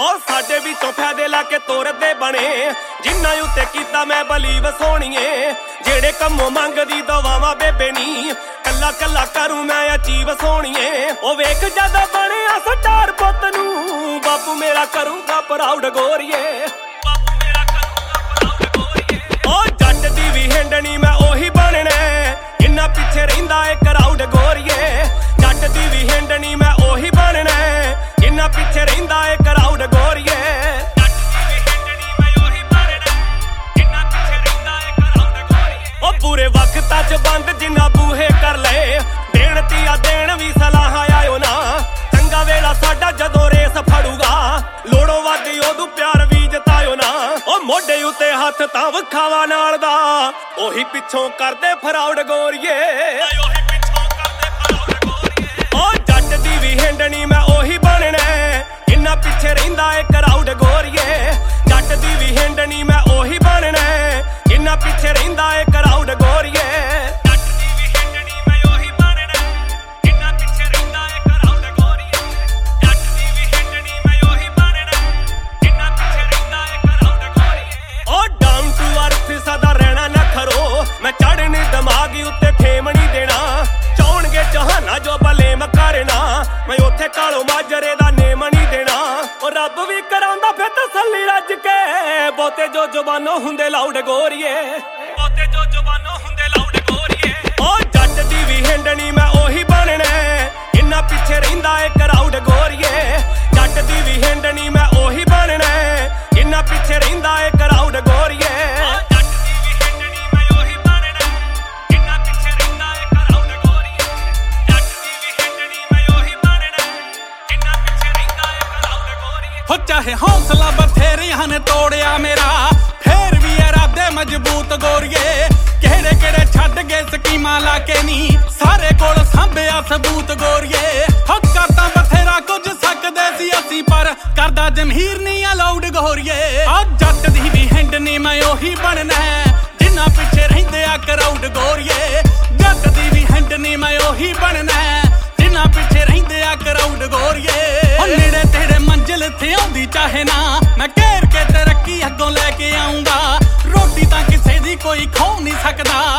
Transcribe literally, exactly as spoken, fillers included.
ਉਹ ਸਾਡੇ ਵਿੱਚੋਂ ਫਾਇਦੇ ਲਾ ਕੇ ਤੋਰਦੇ ਬਣੇ ਜਿੰਨਾ ਉੱਤੇ ਕੀਤਾ ਮੈਂ ਬਲੀਵ ਸੋਹਣੀਏ ਜਿਹੜੇ ਕੰਮੋਂ ਮੰਗਦੀ ਦਵਾਵਾਂ ਬੇਬੇ ਨੀ ਕੱਲਾ ਕੱਲਾ ਕਰੂੰ ਮੈਂ ਅਚੀਵ ਸੋਹਣੀਏ ਉਹ ਵੇਖ ਜਦ ਬਣਿਆ ਸਟਾਰ ਪੁੱਤ ਨੂੰ ਬਾਪੂ ਮੇਰਾ ਕਰੂੰਗਾ ਪ੍ਰਾਊਡ ਗੋਰੀਏ ਬਾਪੂ ਮੇਰਾ ਕਰੂੰਗਾ ਪ੍ਰਾਊਡ ਗੋਰੀਏ ਉਹ ਜੱਟ ਦੀ ਵੀ ਹਿੰਡਣੀ ਮੈਂ ਉਹੀ ਬਣਨਾ ਜਿੰਨਾ ਪਿੱਛੇ ਰਹਿੰਦਾ ਏ ਕਰਾਊਡ ਗੋਰੀਏ ਜੱਟ ਦੀ ਵੀ ਹਿੰਡਣੀ ਮੈਂ ਉਹੀ ਬਣਨਾ ਜਿੰਨਾ ਪਿੱਛੇ ਰਹਿੰਦਾ ਏ ਕਰਾਊਡ ਗੋਰੀਏ ਜੱਟ ਦੀ ਵੀ ਹਿੰਡਣੀ ਮੈਂ ਉਹੀ ਬਣਨਾ ਜਿੰਨਾ ਪਿੱਛੇ ਰਹਿੰਦਾ ਏ ਕਰਾਊਡ ਗੋਰੀਏ ਉਹ ਪੂਰੇ ਵਕਤਾਂ 'ਚ ਬੰਦ ਜਿੰਨਾ ਬੂਹੇ ਕਰ ਲਏ ਦੇਣਤੀ ਆ ਦੇਣ ਵੀ ਸਲਾਹਾਂ ਆਇਓ ਨਾ ਚੰਗਾ ਵੇਲਾ ਸਾਡਾ ਜਦੋਂ ਰੇਸ ਫੜੂਗਾ ਲੋੜੋਂ ਵੱਧ ਉਦੋਂ ਪਿਆਰ ਵੀ ਜਤਾਇਓ ਨਾ ਉਹ ਮੋਢੇ ਉੱਤੇ ਹੱਥ ਤਾਂ ਵਖਾਵਾ ਨਾਲ ਦਾ ਉਹੀ ਪਿੱਛੋਂ ਕਰਦੇ ਫਰਾਉਡ ਗੋਰੀਏ ਉਹੀ ਪਿੱਛੋਂ ਕਰਦੇ ਫਰਾਉਡ ਗੋਰੀਏ ਉਹ ਜੱਟ ਦੀ ਵੀ ਹਿੰਡਣੀ ਮੈਂ ਉਹੀ ਬਣਨਾ ਜਿੰਨਾ ਪਿੱਛੇ ਰਹਿੰਦਾ ਏ ਕਰਾਊਡ ਗੋਰੀਏ ਜੱਟ ਦੀ ਵੀ ਹਿੰਡਣੀ ਮੈਂ ਉਹੀ ਬਣਨਾ ਜਿੰਨਾ ਪਿੱਛੇ ਰਹਿੰਦਾ ਏ ਕਰਾਊਡ ਗੋਰੀਏ ਮੈਂ ਚੜ੍ਹਨ ਦਿਮਾਗੀ ਉੱਤੇ ਫੇਮ ਨਹੀਂ ਦੇਣਾ ਚਾਹਣਗੇ ਜਹਾਨਾ ਜੋ ਬਲੇਮ ਕਰਨਾ ਮੈਂ ਉੱਥੇ ਕਾਲੋ ਮਾਜਰੇ ਦਾ ਨੇਮ ਨਹੀਂ ਦੇਣਾ ਉਹ ਰੱਬ ਵੀ ਕਰਾਉਂਦਾ ਫਿਰ ਤਸੱਲੀ ਰੱਜ ਕੇ ਬਹੁਤੇ ਜੋ ਜ਼ੁਬਾਨੋਂ ਹੁੰਦੇ ਲਾਊਡ ਗੋਰੀਏ ਬਹੁਤੇ ਜੋ ਜ਼ੁਬਾਨੋਂ ਹੁੰਦੇ ਲਾਊਡ ਗੋਰੀਏ ਉਹ ਜੱਟ ਦੀ ਵੀ ਹਿੰਡਣੀ ਮੈਂ ਉਹੀ ਬਣਨਾ ਜਿੰਨਾ ਪਿੱਛੇ ਰਹਿੰਦਾ ਏ ਕਰਾਊਡ ਗੋਰੀਏ ਜੱਟ ਦੀ ਵੀ ਹਿੰਡਣੀ ਮੈਂ ਉਹੀ ਬਣਨਾ ਜਿੰਨਾ ਪਿੱਛੇ ਰਹਿੰਦਾ ਏ ਕਰਾਊਡ ਗੋਰੀਏ ਹੋ ਚਾਹੇ ਹੌਸਲਾ ਬਥੇਰਿਆਂ ਨੇ ਤੋੜਿਆ ਮੇਰਾ ਫੇਰ ਵੀ ਇਰਾਦੇ ਮਜ਼ਬੂਤ ਗੋਰੀਏ ਕਿਹੜੇ ਕਿਹੜੇ ਛੱਡ ਗਏ ਸਕੀਮਾਂ ਲਾ ਕੇ ਨੀ ਸਾਰੇ ਕੋਲ ਸਾਂਭਿਆ ਸਬੂਤ ਗੋਰੀਏ ਹੋ ਕਰਤਾ ਬਥੇਰਾ ਕੁਝ ਸਕਦੇ ਸੀ ਅਸੀਂ ਪਰ ਕਰਦਾ ਜਮਹੀਰ ਨਹੀਂ ਅਲਾਉਡ ਗੋਰੀਏ ਆ ਜੱਟ ਦੀ ਵੀ ਹਿੰਡ ਨੀ ਮੈਂ ਉਹੀ ਬਣਨਾ ਜਿੰਨਾ ਪਿੱਛੇ ਰਹਿੰਦੇ ਆ ਕਰਾਊਡ ਗੋਰੀਏ ਜੱਟ ਦੀ ਵੀ ਹਿੰਡ ਨੀ ਮੈਂ ਉਹੀ ਬਣਨਾ ਜਿੰਨਾ ਪਿੱਛੇ ਰਹਿੰਦੇ ਆ ਕਰਾਊਡ ਗੋਰੀਏ ਉਹ ਨੇੜੇ ਤੇੜੇ ਮੰਜ਼ਿਲ ਤੇ ਆਉਂਦੀ ਚਾਹੇ ਨਾ ਮੈਂ ਘੇਰ ਕੇ ਤਰੱਕੀ ਅੱਗੋਂ ਲੈ ਕੇ ਆਉਂਗਾ ਰੋਟੀ ਤਾਂ ਕਿਸੇ ਦੀ ਕੋਈ ਖੋ ਨਹੀਂ ਸਕਦਾ